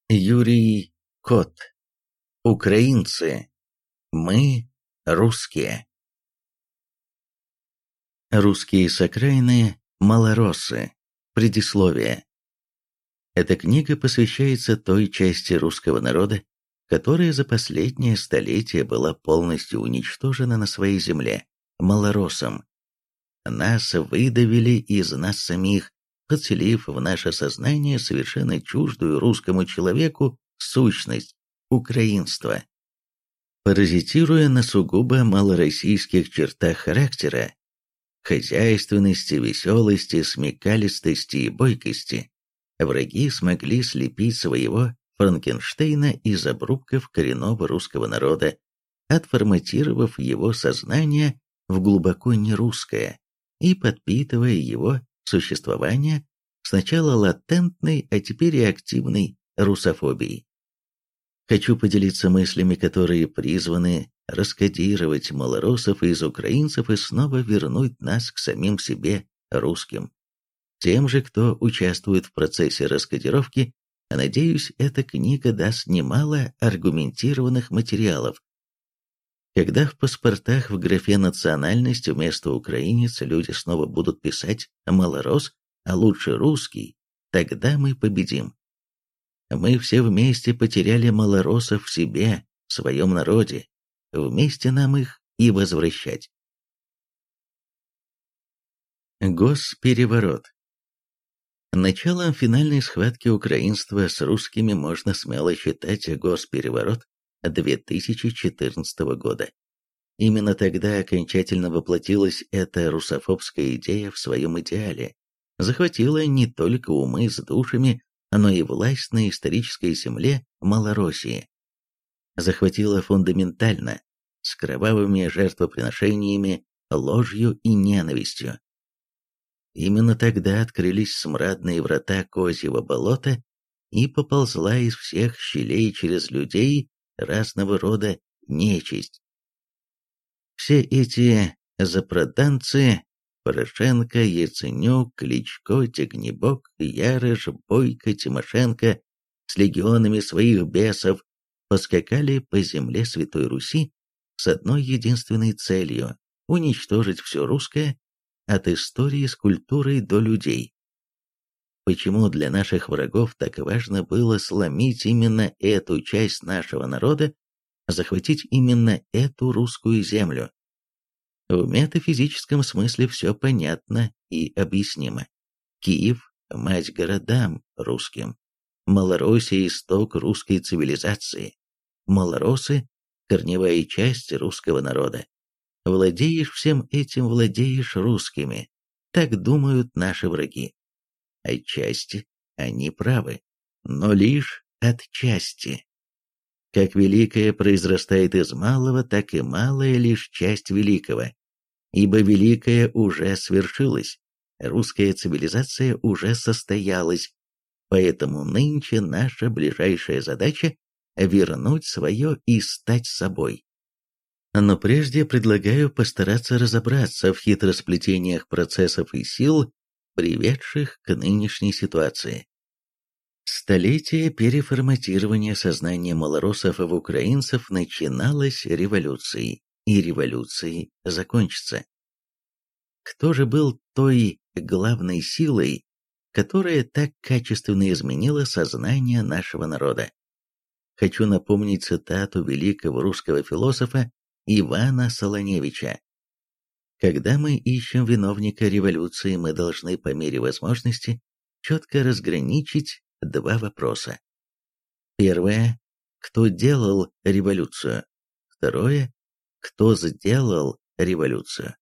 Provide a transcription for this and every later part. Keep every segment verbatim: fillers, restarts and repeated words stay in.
Юрий Кот. Украинцы. Мы русские. Русские с окраины. Малороссы. Предисловие. Эта книга посвящается той части русского народа, которая за последнее столетие была полностью уничтожена на своей земле, малороссам. Нас выдавили из нас самих, подселив в наше сознание совершенно чуждую русскому человеку сущность – украинство. Паразитируя на сугубо малороссийских чертах характера, хозяйственности, веселости, смекалистости и бойкости, враги смогли слепить своего Франкенштейна из обрубков коренного русского народа, отформатировав его сознание в глубоко нерусское и подпитывая его существование сначала латентной, а теперь и активной русофобией. Хочу поделиться мыслями, которые призваны раскодировать малороссов из украинцев и снова вернуть нас к самим себе, русским. Тем же, кто участвует в процессе раскодировки, надеюсь, эта книга даст немало аргументированных материалов. Когда в паспортах в графе «национальность» вместо «украинец» люди снова будут писать «малорос», а лучше «русский», тогда мы победим. Мы все вместе потеряли малороссов в себе, в своем народе. Вместе нам их и возвращать. Госпереворот. Началом финальной схватки украинства с русскими можно смело считать госпереворот две тысячи четырнадцатого года. Именно тогда окончательно воплотилась эта русофобская идея в своем идеале, захватила не только умы с душами, но и власть на исторической земле Малороссии. Захватила фундаментально, с кровавыми жертвоприношениями, ложью и ненавистью. Именно тогда открылись смрадные врата Козьего болота, и поползла из всех щелей через людей разного рода нечисть. Все эти запроданцы – Порошенко, Яценюк, Кличко, Тягнебок, Ярыш, Бойко, Тимошенко – с легионами своих бесов поскакали по земле Святой Руси с одной единственной целью – уничтожить все русское, от истории с культурой до людей. Почему для наших врагов так важно было сломить именно эту часть нашего народа, захватить именно эту русскую землю? В метафизическом смысле все понятно и объяснимо. Киев – мать городам русским. Малороссия – исток русской цивилизации. Малороссы – корневая часть русского народа. Владеешь всем этим, владеешь русскими. Так думают наши враги. Отчасти они правы, но лишь отчасти. Как великое произрастает из малого, так и малая лишь часть великого. Ибо великое уже свершилось, русская цивилизация уже состоялась, поэтому нынче наша ближайшая задача – вернуть свое и стать собой. Но прежде предлагаю постараться разобраться в хитросплетениях процессов и сил, приведших к нынешней ситуации. Столетие переформатирования сознания малороссов в украинцев начиналось революцией, и революцией закончится. Кто же был той главной силой, которая так качественно изменила сознание нашего народа? Хочу напомнить цитату великого русского философа Ивана Солоневича. Когда мы ищем виновника революции, мы должны по мере возможности четко разграничить два вопроса. Первое. Кто делал революцию? Второе. Кто сделал революцию?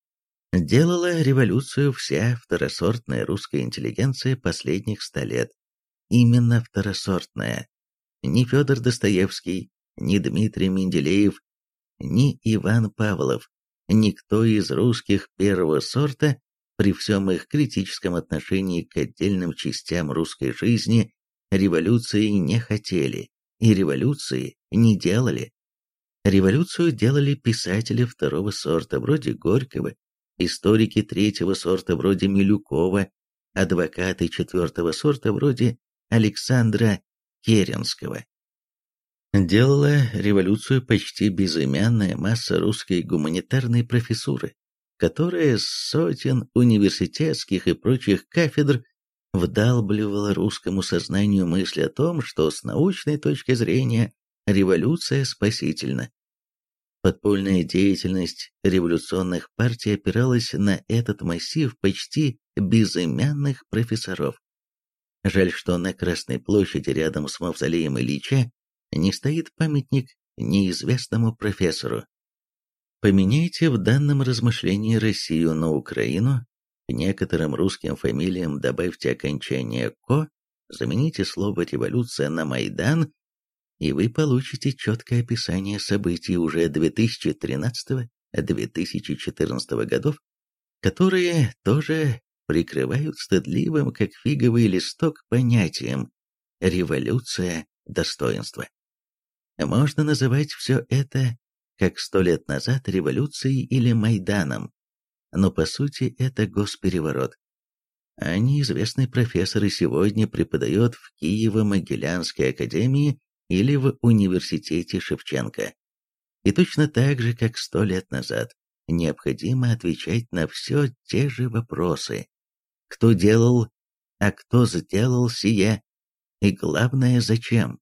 Делала революцию вся второсортная русская интеллигенция последних ста лет. Именно второсортная. Ни Федор Достоевский, ни Дмитрий Менделеев, ни Иван Павлов, никто из русских первого сорта, при всем их критическом отношении к отдельным частям русской жизни, революции не хотели и революции не делали. Революцию делали писатели второго сорта вроде Горького, историки третьего сорта вроде Милюкова, адвокаты четвертого сорта вроде Александра Керенского. Делала революцию почти безымянная масса русской гуманитарной профессуры, которая с сотен университетских и прочих кафедр вдалбливала русскому сознанию мысль о том, что с научной точки зрения революция спасительна. Подпольная деятельность революционных партий опиралась на этот массив почти безымянных профессоров. Жаль, что на Красной площади рядом с мавзолеем Ильича не стоит памятник неизвестному профессору. Поменяйте в данном размышлении Россию на Украину, к некоторым русским фамилиям добавьте окончание «ко», замените слово «революция» на «Майдан», и вы получите четкое описание событий уже две тысячи тринадцатого — две тысячи четырнадцатого годов, которые тоже прикрывают стыдливым, как фиговый листок, понятием «революция достоинства». Можно называть все это, как сто лет назад, революцией или Майданом, но по сути это госпереворот. А неизвестный профессор и сегодня преподает в Киево-Могилянской академии или в университете Шевченко. И точно так же, как сто лет назад, необходимо отвечать на все те же вопросы. Кто делал, а кто сделал сие? И главное, зачем?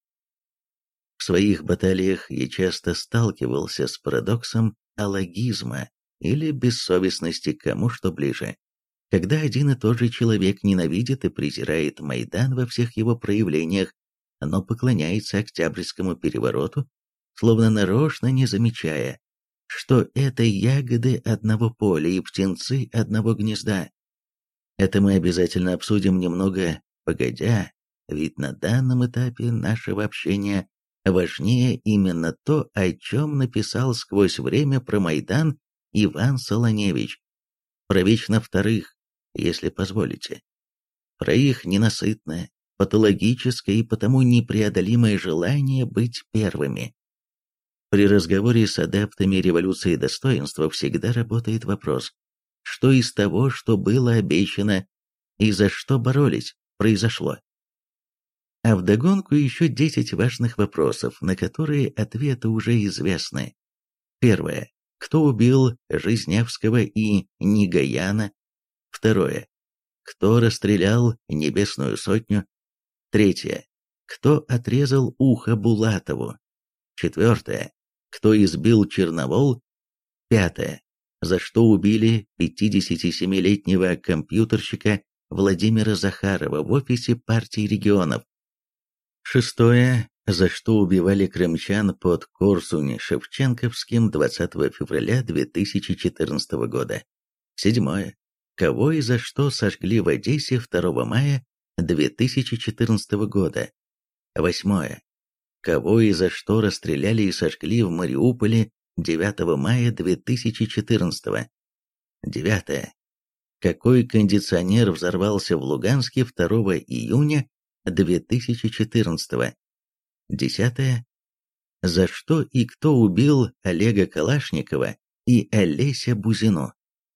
В своих баталиях я часто сталкивался с парадоксом алогизма или бессовестности, кому что ближе. Когда один и тот же человек ненавидит и презирает Майдан во всех его проявлениях, но поклоняется Октябрьскому перевороту, словно нарочно не замечая, что это ягоды одного поля и птенцы одного гнезда. Это мы обязательно обсудим немного погодя, ведь на данном этапе нашего общения важнее именно то, о чем написал сквозь время про Майдан Иван Солоневич, про вечно вторых, если позволите, про их ненасытное, патологическое и потому непреодолимое желание быть первыми. При разговоре с адептами революции достоинства всегда работает вопрос, что из того, что было обещано и за что боролись, произошло. А вдогонку еще десять важных вопросов, на которые ответы уже известны. Первое. Кто убил Жизневского и Нигаяна? Второе. Кто расстрелял Небесную сотню? Третье. Кто отрезал ухо Булатову? Четвертое. Кто избил Черновол? Пятое. За что убили пятидесятисемилетнего компьютерщика Владимира Захарова в офисе партии регионов? Шестое. За что убивали крымчан под Корсунь-Шевченковским двадцатого февраля две тысячи четырнадцатого года? Седьмое. Кого и за что сожгли в Одессе второго мая две тысячи четырнадцатого года? Восьмое. Кого и за что расстреляли и сожгли в Мариуполе девятого мая две тысячи четырнадцатого? Девятое. Какой кондиционер взорвался в Луганске второго июня две тысячи четырнадцатого? Десятое. За что и кто убил Олега Калашникова и Олеся Бузину?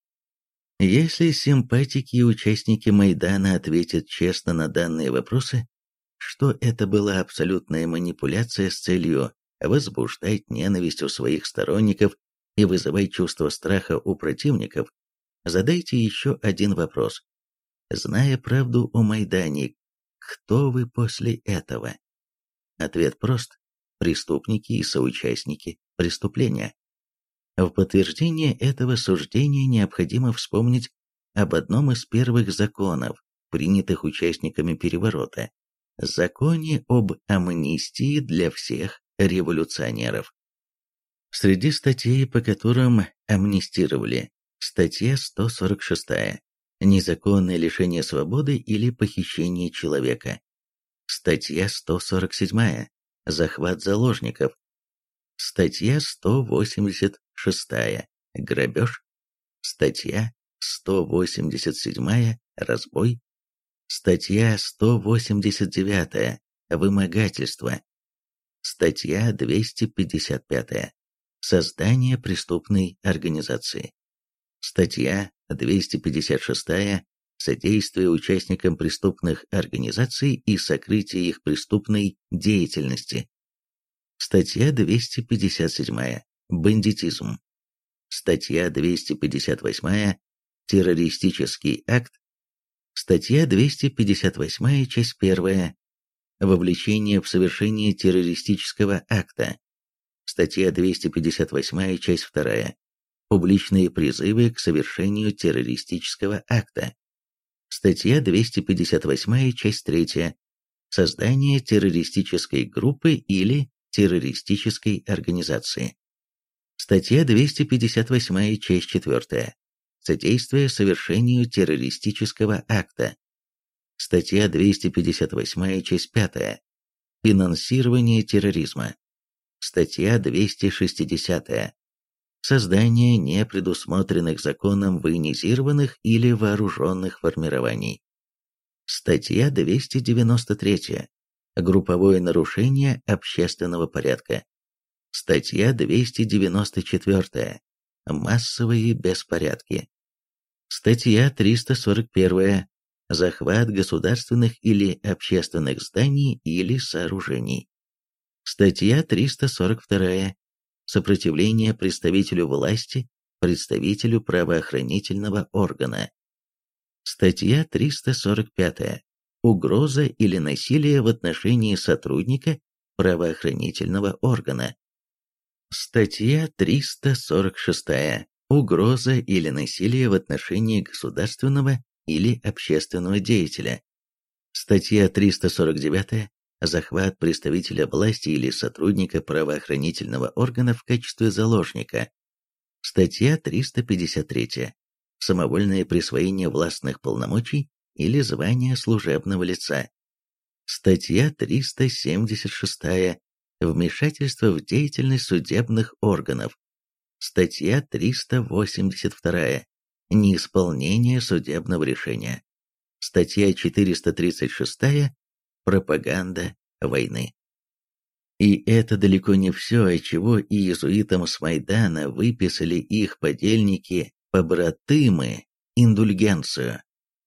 Если симпатики и участники Майдана ответят честно на данные вопросы, что это была абсолютная манипуляция с целью возбуждать ненависть у своих сторонников и вызывать чувство страха у противников, задайте еще один вопрос. Зная правду о Майдане, кто вы после этого? Ответ прост. Преступники и соучастники преступления. В подтверждение этого суждения необходимо вспомнить об одном из первых законов, принятых участниками переворота, законе об амнистии для всех революционеров. Среди статей, по которым амнистировали, статья сто сорок шестая «Незаконное лишение свободы или похищение человека», статья сто сорок седьмая «Захват заложников», статья сто восемьдесят шестая «Грабеж», статья сто восемьдесят седьмая «Разбой», статья сто восемьдесят девятая «Вымогательство», статья двести пятьдесят пятая «Создание преступной организации», статья двести пятьдесят шестая содействие участникам преступных организаций и сокрытие их преступной деятельности. Статья двести пятьдесят семь. Бандитизм. Статья двести пятьдесят восемь. Террористический акт. Статья двести пятьдесят восемь, часть первая. Вовлечение в совершение террористического акта. Статья двести пятьдесят восемь, часть вторая. Публичные призывы к совершению террористического акта. Статья двести пятьдесят восемь, часть третья. Создание террористической группы или террористической организации. Статья двести пятьдесят восемь, часть четвертая. Содействие совершению террористического акта. Статья двести пятьдесят восемь, часть пятая. Финансирование терроризма. Статья двести шестьдесят. Создание непредусмотренных законом военизированных или вооруженных формирований. Статья двести девяносто три. Групповое нарушение общественного порядка. Статья двести девяносто четыре. Массовые беспорядки. Статья триста сорок один. Захват государственных или общественных зданий или сооружений. Статья триста сорок два. Сопротивление представителю власти, представителю правоохранительного органа. Статья триста сорок пять. Угроза или насилие в отношении сотрудника правоохранительного органа. Статья триста сорок шесть. Угроза или насилие в отношении государственного или общественного деятеля. Статья триста сорок девять. Захват представителя власти или сотрудника правоохранительного органа в качестве заложника. Статья триста пятьдесят три. Самовольное присвоение властных полномочий или звания служебного лица. Статья триста семьдесят шесть. Вмешательство в деятельность судебных органов. Статья триста восемьдесят два. Неисполнение судебного решения. Статья четыреста тридцать шесть. Пропаганда войны. И это далеко не все, отчего и иезуитам с Майдана выписали их подельники-побратымы индульгенцию.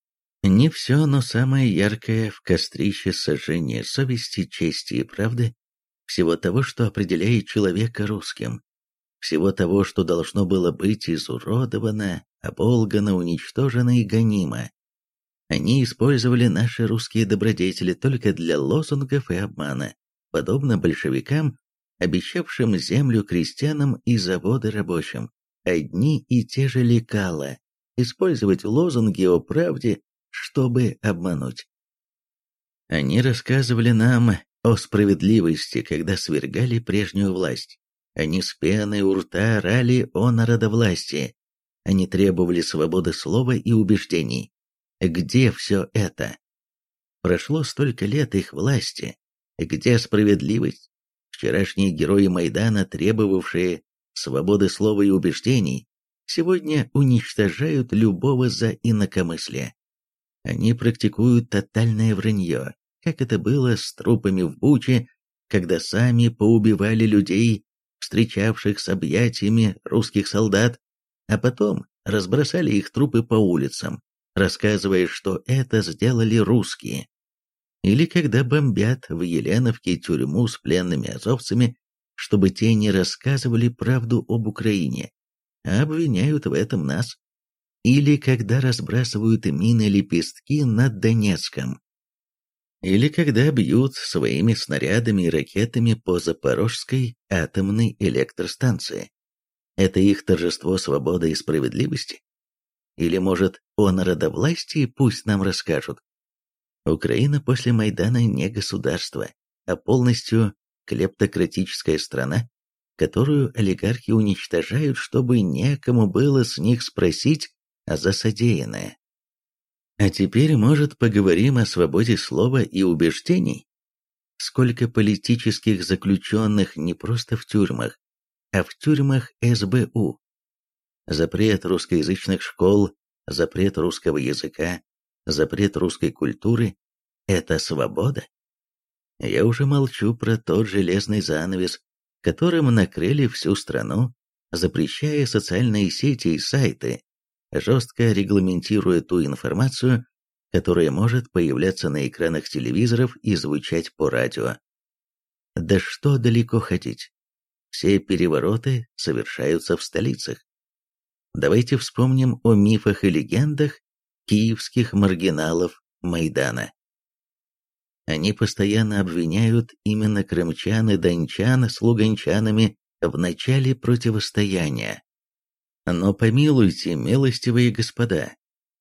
Не все, но самое яркое в кострище сожжения совести, чести и правды, всего того, что определяет человека русским, всего того, что должно было быть изуродовано, оболгано, уничтожено и гонимо. Они использовали наши русские добродетели только для лозунгов и обмана, подобно большевикам, обещавшим землю крестьянам и заводы рабочим. Одни и те же лекала использовать лозунги о правде, чтобы обмануть. Они рассказывали нам о справедливости, когда свергали прежнюю власть. Они с пеной у рта орали о народовластии. Они требовали свободы слова и убеждений. Где все это? Прошло столько лет их власти. Где справедливость? Вчерашние герои Майдана, требовавшие свободы слова и убеждений, сегодня уничтожают любого за инакомыслие. Они практикуют тотальное вранье, как это было с трупами в Буче, когда сами поубивали людей, встречавших с объятиями русских солдат, а потом разбросали их трупы по улицам, рассказывая, что это сделали русские. Или когда бомбят в Еленовке тюрьму с пленными азовцами, чтобы те не рассказывали правду об Украине, а обвиняют в этом нас. Или когда разбрасывают мины-лепестки над Донецком. Или когда бьют своими снарядами и ракетами по Запорожской атомной электростанции. Это их торжество свободы и справедливости? Или, может, о народовластии пусть нам расскажут? Украина после Майдана не государство, а полностью клептократическая страна, которую олигархи уничтожают, чтобы некому было с них спросить за содеянное. А теперь, может, поговорим о свободе слова и убеждений? Сколько политических заключенных не просто в тюрьмах, а в тюрьмах эс бэ у. Запрет русскоязычных школ, запрет русского языка, запрет русской культуры – это свобода? Я уже молчу про тот железный занавес, которым накрыли всю страну, запрещая социальные сети и сайты, жестко регламентируя ту информацию, которая может появляться на экранах телевизоров и звучать по радио. Да что далеко ходить? Все перевороты совершаются в столицах. Давайте вспомним о мифах и легендах киевских маргиналов Майдана. Они постоянно обвиняют именно крымчан и дончан с луганчанами в начале противостояния. Но помилуйте, милостивые господа,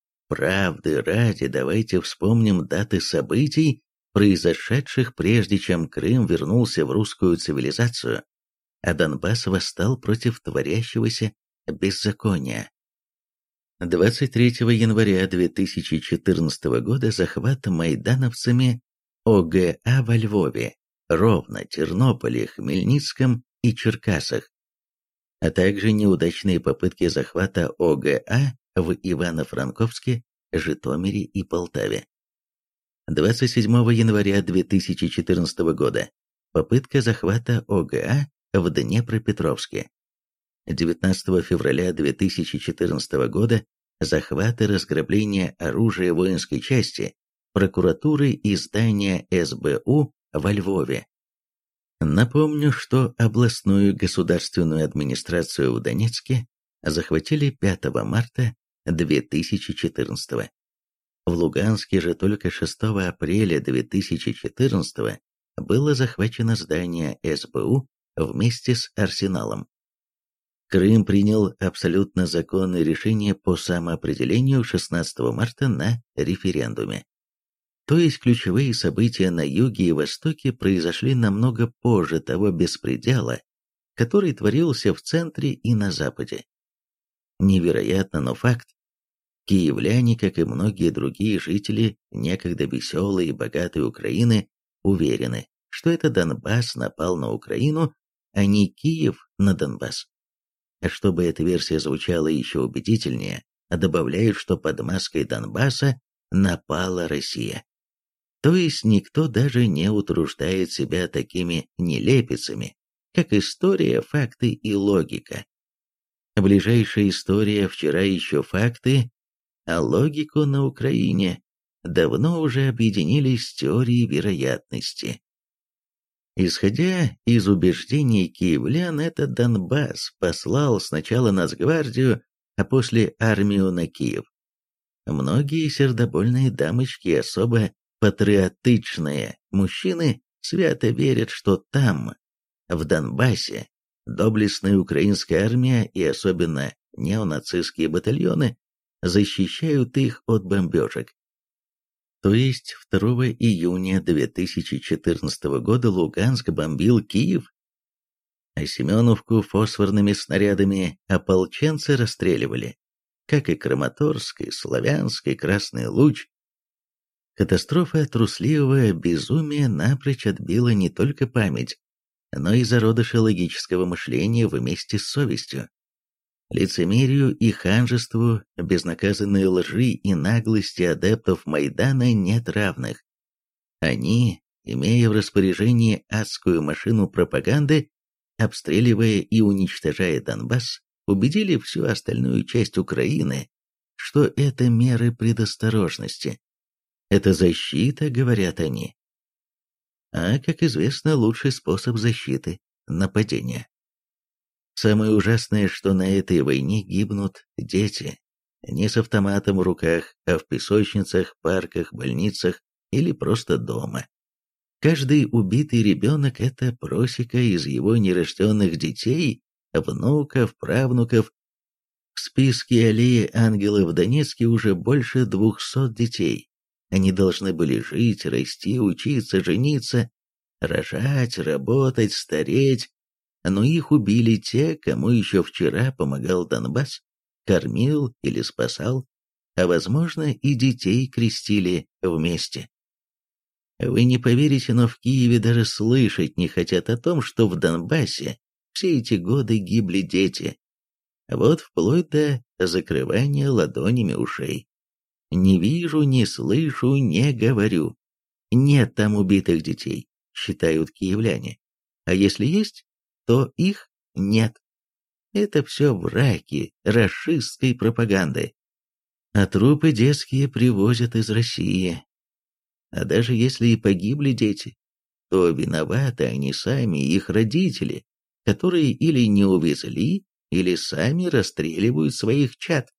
правды ради давайте вспомним даты событий, произошедших прежде чем Крым вернулся в русскую цивилизацию, а Донбасс восстал против творящегося беззакония. двадцать третьего января две тысячи четырнадцатого года захват майдановцами ОГА во Львове, Ровно, Тернополе, Хмельницком и Черкасах, а также неудачные попытки захвата ОГА в Ивано-Франковске, Житомире и Полтаве. двадцать седьмого января две тысячи четырнадцатого года попытка захвата ОГА в Днепропетровске. девятнадцатого февраля две тысячи четырнадцатого года захват и разграбление оружия воинской части, прокуратуры и здания эс бэ у во Львове. Напомню, что областную государственную администрацию в Донецке захватили пятого марта две тысячи четырнадцатого. В Луганске же только шестого апреля две тысячи четырнадцатого было захвачено здание эс бэ у вместе с арсеналом. Крым принял абсолютно законное решение по самоопределению шестнадцатого марта на референдуме. То есть ключевые события на юге и востоке произошли намного позже того беспредела, который творился в центре и на западе. Невероятно, но факт. Киевляне, как и многие другие жители некогда веселой и богатой Украины, уверены, что это Донбасс напал на Украину, а не Киев на Донбасс. А чтобы эта версия звучала еще убедительнее, добавляют, что под маской Донбасса напала Россия. То есть никто даже не утруждает себя такими нелепицами, как история, факты и логика. Ближайшая история вчера еще факты, а логику на Украине давно уже объединились с теорией вероятности. Исходя из убеждений киевлян, этот Донбасс послал сначала Нацгвардию, а после армию на Киев. Многие сердобольные дамочки, особо патриотичные мужчины, свято верят, что там, в Донбассе, доблестная украинская армия и особенно неонацистские батальоны защищают их от бомбежек. То есть второго июня две тысячи четырнадцатого года Луганск бомбил Киев, а Семеновку фосфорными снарядами ополченцы расстреливали, как и Краматорск, и Славянск, и Красный Луч. Катастрофа трусливого безумия напрочь отбила не только память, но и зародыши логического мышления вместе с совестью. Лицемерию и ханжеству, безнаказанной лжи и наглости адептов Майдана нет равных. Они, имея в распоряжении адскую машину пропаганды, обстреливая и уничтожая Донбасс, убедили всю остальную часть Украины, что это меры предосторожности. Это защита, говорят они. А, как известно, лучший способ защиты – нападение. Самое ужасное, что на этой войне гибнут дети. Не с автоматом в руках, а в песочницах, парках, больницах или просто дома. Каждый убитый ребенок – это просека из его нерожденных детей, внуков, правнуков. В списке аллеи ангелов в Донецке уже больше двухсот детей. Они должны были жить, расти, учиться, жениться, рожать, работать, стареть. Но их убили те, кому еще вчера помогал Донбасс, кормил или спасал, а, возможно, и детей крестили вместе. Вы не поверите, но в Киеве даже слышать не хотят о том, что в Донбассе все эти годы гибли дети. Вот вплоть до закрывания ладонями ушей. Не вижу, не слышу, не говорю. Нет там убитых детей, считают киевляне. А если есть, то их нет. Это все враки рашистской пропаганды. а трупы детские привозят из России. А даже если и погибли дети, то виноваты они сами и их родители, которые или не увезли, или сами расстреливают своих чад.